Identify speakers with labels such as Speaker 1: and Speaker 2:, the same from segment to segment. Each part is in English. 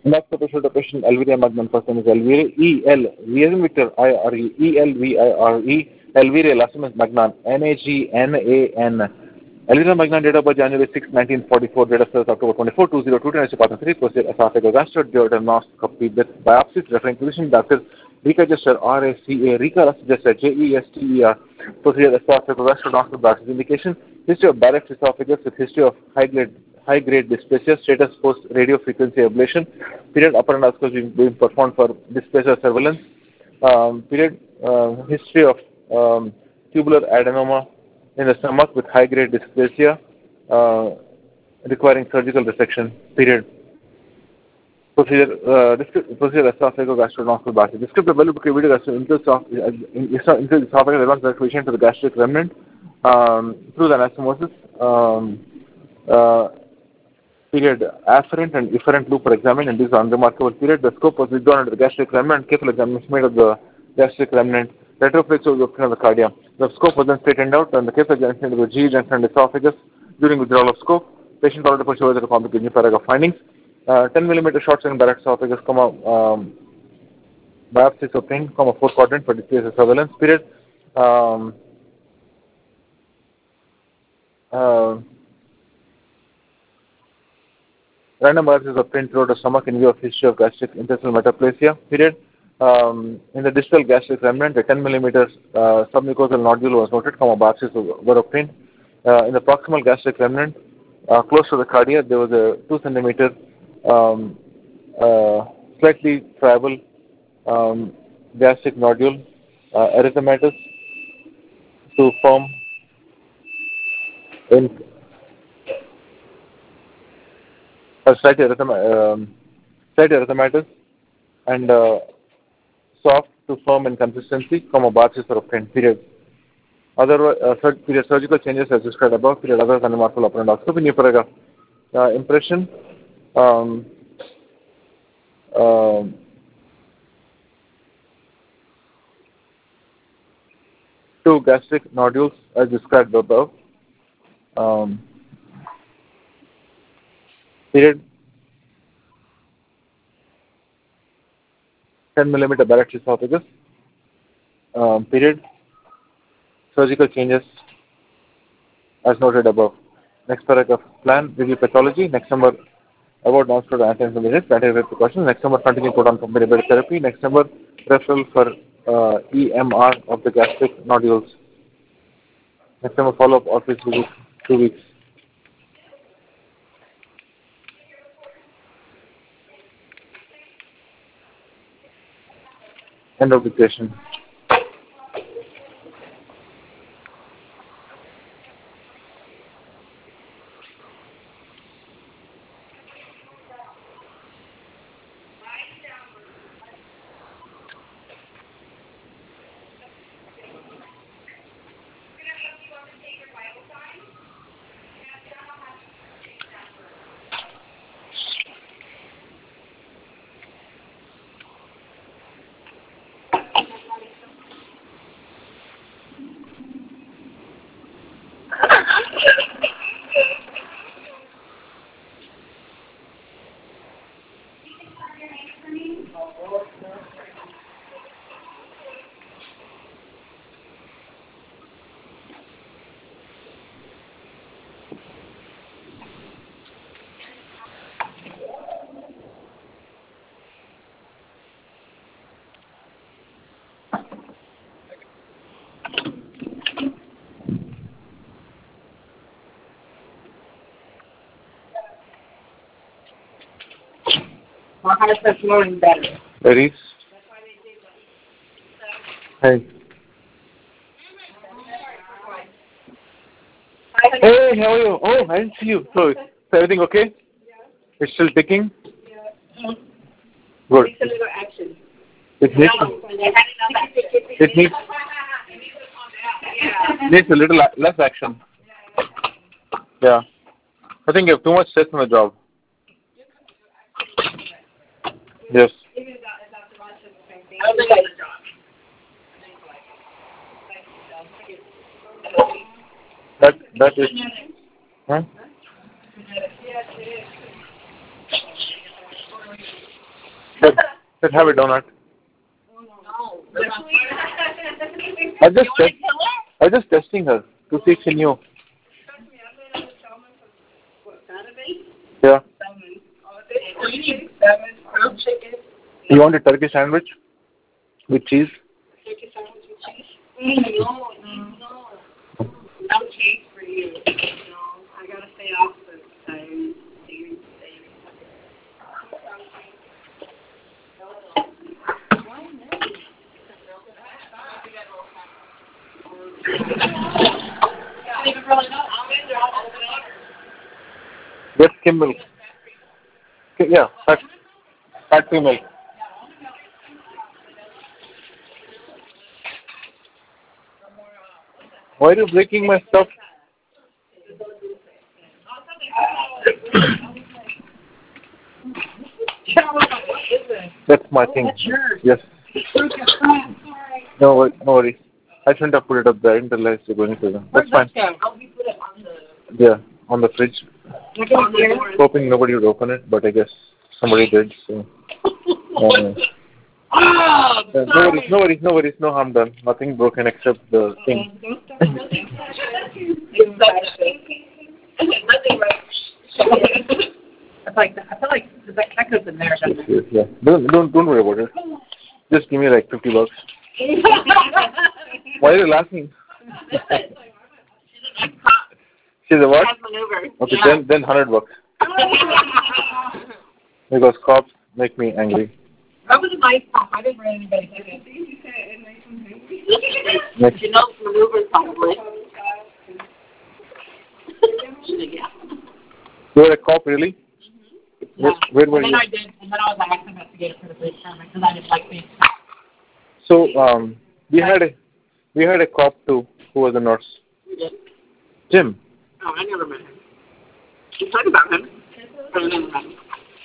Speaker 1: Next patient, the patient Elvira Magnan, first name is Elvira, E-L, V as in Victor, I-R-E, E-L-V-I-R-E, Elvira, last name is Magnan, N-A-G-N-A-N. Elvira Magnan, date of birth January 6, 1944, date of birth October 24, 2002, Department 3, procedure esophagogastrodianoscopy with biopsies, referring physician, Dr. Rika Jester, R-A-C-A, Rika Jester, J-E-S-T-E-R, procedure esophagogastrodianoscopy, indication, history of Barrett's esophagus with history of high-grade dysplasia, status post radiofrequency ablation, period upper endoscopy being performed for dysplasia surveillance, period history of tubular adenoma in the stomach with high-grade dysplasia requiring surgical resection, period. Procedure esophagogastrodianoscopy. Descriptive value video includes esophageal advanced evacuation to the gastric remnant through the anastomosis. Period afferent and efferent loop were examined, and this is unremarkable. Period. The scope was withdrawn into the gastric remnant. Careful examination made of the gastric remnant. Retroflex was obtained of the cardia. The scope was then straightened out, and the careful examination of the GE junction and esophagus during withdrawal of scope. Patient already pursued the complicated paragraph findings. 10 mm short second Barrett's esophagus, biopsies obtained, 4 quadrant for dysplasia surveillance. Period. Random biopsies obtained throughout the stomach in view of history of gastric intestinal metaplasia. Period. In the distal gastric remnant, a 10 mm submucosal nodule was noted. Biopsies were obtained. In the proximal gastric remnant, close to the cardia, there was a 2 cm slightly friable gastric nodule, erythematous to form in slightly erythematous and soft to firm in consistency, biopsies were obtained. Period. Other surgical changes as described above. Period. Other than remarkable upper endoscopy. New paragraph. Impression. Two gastric nodules as described above. Period. 10 mm Barrett's esophagus. Period. Surgical changes as noted above. Next paragraph. Plan, review pathology. Next number, about non-steroidal anti-inflammatory, anti-inflammatory precautions. Next number, continue proton pump inhibitor therapy. Next number, referral for EMR of the gastric nodules. Next number, follow-up office visit 2 weeks. End of dictation.
Speaker 2: My heart starts flowing better.
Speaker 1: Aries. Hey. Hey, how are you? Oh, I didn't see you. So, is everything okay? It's still ticking? Good.
Speaker 2: It's a little action.
Speaker 1: It needs a little less action. Yeah. I think you have too much stress on the job. Yes. That is. Huh? Let's have a donut.
Speaker 2: No.
Speaker 1: I just testing her to see if she knew.
Speaker 2: Saturday?
Speaker 1: Yeah.
Speaker 2: You need salmon, grilled chicken,
Speaker 1: You want a turkey sandwich with cheese?
Speaker 2: turkey sandwich with cheese? No. No cheese for you. No, I gotta stay off the time.
Speaker 1: Get skim milk. Yeah, fat-free milk. Why are you breaking my stuff? That's my thing. Yes. No worries. I shouldn't have put it up there. I didn't realize you're going to them. That's fine. Yeah, on the fridge. Hoping nobody would open it, but I guess somebody did. So. No worries. No harm done. Nothing broken except the thing.
Speaker 2: I feel like the echoes in there.
Speaker 1: Yeah. Don't worry about it. Just give me like $50. Why are you laughing? She's a what? Okay, then $100. Because cops make me angry.
Speaker 2: That was a nice pop. I didn't really anybody do it.
Speaker 1: Next.
Speaker 2: She knows maneuvers probably.
Speaker 1: You were a cop, really?
Speaker 2: Yeah.
Speaker 1: Where were
Speaker 2: and then
Speaker 1: you?
Speaker 2: I did, and then I was an ex investigator for the police department because I didn't like being.
Speaker 1: So we had a cop too who was a nurse. Jim.
Speaker 2: Oh, I never met him. You talk about him, but I never met him.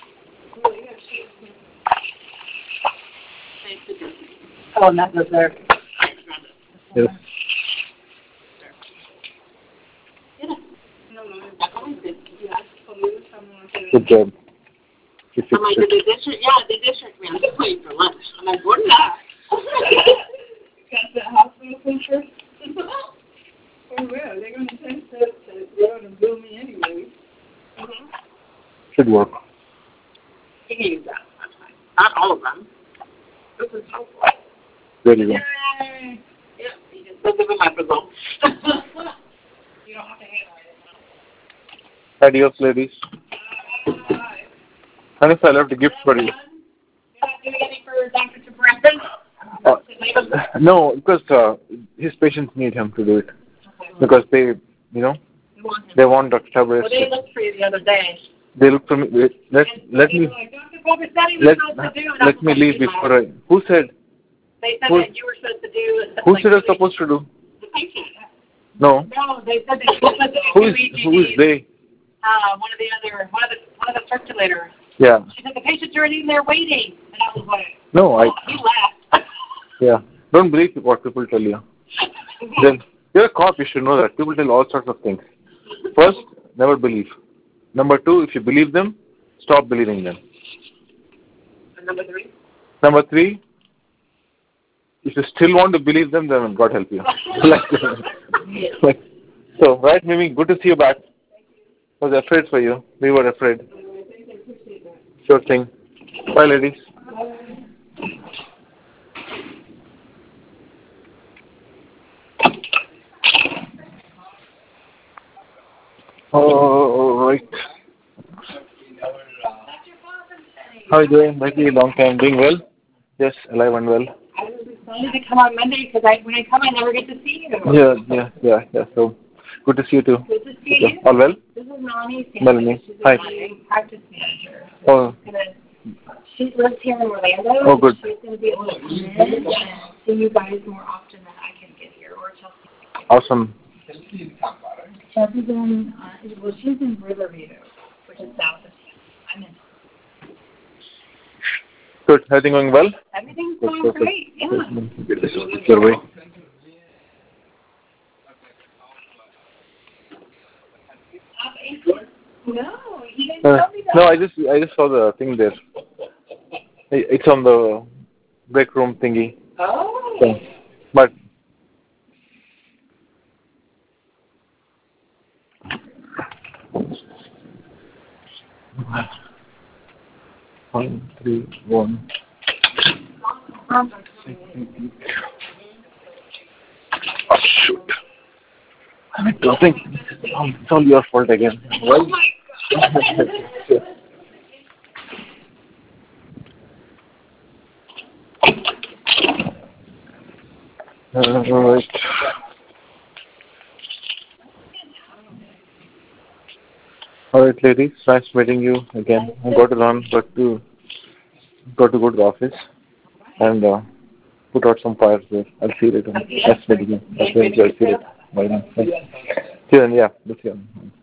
Speaker 2: Oh, and that was there.
Speaker 1: Yes. Good job. You fixed
Speaker 2: I'm like,
Speaker 1: it.
Speaker 2: did they district? Yeah, they district me. I'm just waiting for lunch. I'm like, what is that? Got the hospital picture? Oh, yeah, they're going to test that. They're going to bill me anyway.
Speaker 1: Should work.
Speaker 2: You can use that. That's fine. Not all of them. This is helpful.
Speaker 1: There you go.
Speaker 2: Yay! Yep, you just look at my results. You don't have to handle it.
Speaker 1: Adios, ladies. And if I left a gift for you.
Speaker 2: You're not doing any for Dr. Tabreras?
Speaker 1: No, because his patients need him to do it. Because they, they want Dr. Tabreras.
Speaker 2: Well, they looked for you the other day.
Speaker 1: They look for me. Let me. Let me leave before I. Who said?
Speaker 2: They said that you were supposed to do.
Speaker 1: Who said I was supposed to do?
Speaker 2: The patient.
Speaker 1: No.
Speaker 2: No, they said that you were supposed to do.
Speaker 1: Who is they?
Speaker 2: One of the circulators.
Speaker 1: Yeah.
Speaker 2: She said the patients are in there waiting, and I was like,
Speaker 1: no,
Speaker 2: he left.
Speaker 1: Yeah. Don't believe what people tell you. Then you're a cop. You should know that people tell all sorts of things. First, never believe. Number two, if you believe them, stop believing them.
Speaker 2: And number three.
Speaker 1: Number three, if you still want to believe them, then God help you. So, right, Mimi, good to see you back. I was afraid for you. We were afraid. Sure thing. Bye, ladies. All right. How are you doing? Maybe a long time. Doing well? Yes, alive and well.
Speaker 2: I was excited to come on Monday because when I come, I never get to see you.
Speaker 1: Yeah. So, good to see you too.
Speaker 2: Good to see you.
Speaker 1: All well?
Speaker 2: This is Melanie.
Speaker 1: Melanie.
Speaker 2: She's
Speaker 1: Hi.
Speaker 2: my practice manager.
Speaker 1: Oh.
Speaker 2: She lives here in Orlando.
Speaker 1: Oh, good.
Speaker 2: She's going to be able to come in and see you guys more often than I can get here, or Chelsea.
Speaker 1: Awesome.
Speaker 2: Chelsea's in, she's in Riverview, which is south of here. I'm in.
Speaker 1: Good. Everything going well?
Speaker 2: Everything's going great. Yeah.
Speaker 1: Your way.
Speaker 2: No, he didn't tell me that.
Speaker 1: No, I just saw the thing there. It's on the break room thingy.
Speaker 2: Oh.
Speaker 1: So, but one, three, one. Oh shoot! I don't think it's all your fault again.
Speaker 2: Oh my God.
Speaker 1: Alright. Alright, ladies. Nice meeting you again. I got to run, got to go to the office and put out some fires there. I'll see you later. Nice meeting you. Okay, I'll see you later. Bye now. See you then, yeah. Let's see you.